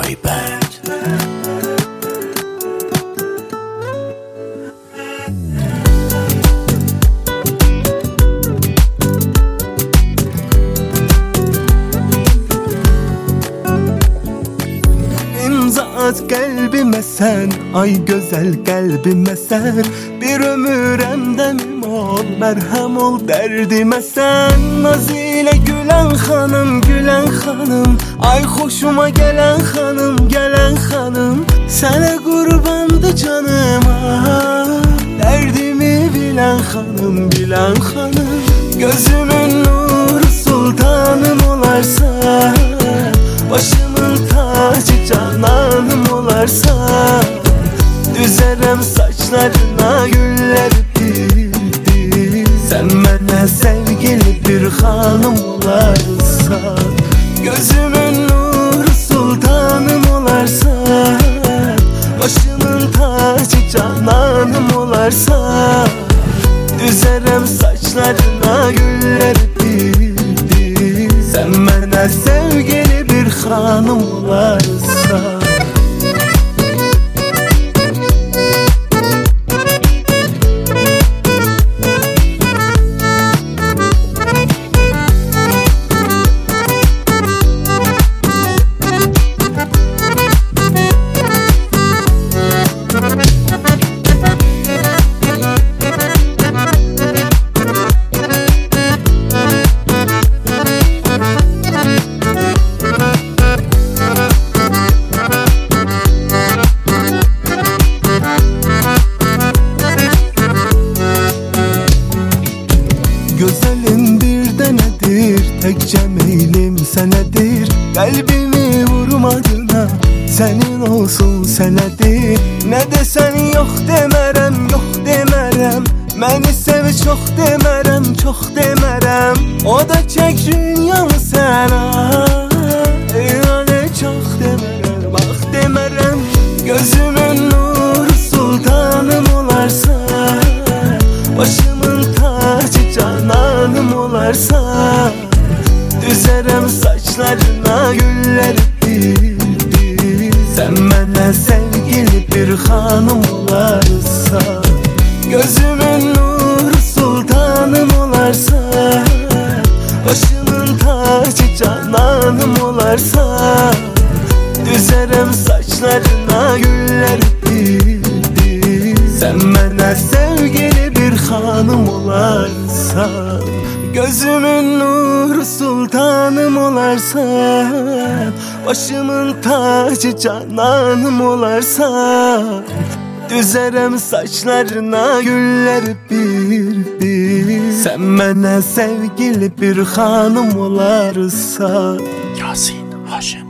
Ayberk. İmza at kalbime sen, ay güzel kalbime ser. Bir ömür emdemim ol, merhem ol derdime sen. Nazile gülen hanım, gülen hanım, ay hoşuma gelen hanım, gelen hanım. Sana kurbandı canım, ah, derdimi bilen hanım, bilen hanım. Gözümün nuru sultanım olarsa, başımın tacı cananım olarsa, düzerem saçlarına güller bir bir. Sen bana sevgili bir hanım olarsa, gözümün nuru sultanım olarsa, başımın tacı cananım olarsa, düzerem saçlarına güller bir bir. Sen bana sevgili bir hanım olarsa. Güzelim bir denedir, tek cemilim senedir. Kalbimi vurmadına, senin olsun senedir. Ne desen yok demerem, yok demerem. Beni sev çok demerem, çok demerem. O da çek dünyamı sana, yani çok demerem, bak demerem. Gözümün nuru sultanım olarsa, başımın tacı cananım olarsa, düzerem saçlarına güller bir bir. Sen bana sevgili bir hanım olarsa, gözümün nuru sultanım olarsa, başımın tacı cananım olarsa, düzerem saçlarına güller bir bir. Sen bana sevgili bir hanım olarsa, gözümün nuru sultanım olarsa, başımın tacı cananım olarsa, düzerem saçlarına güller bir bir. Sen bana sevgili bir hanım olarsa. Yasin Haşem.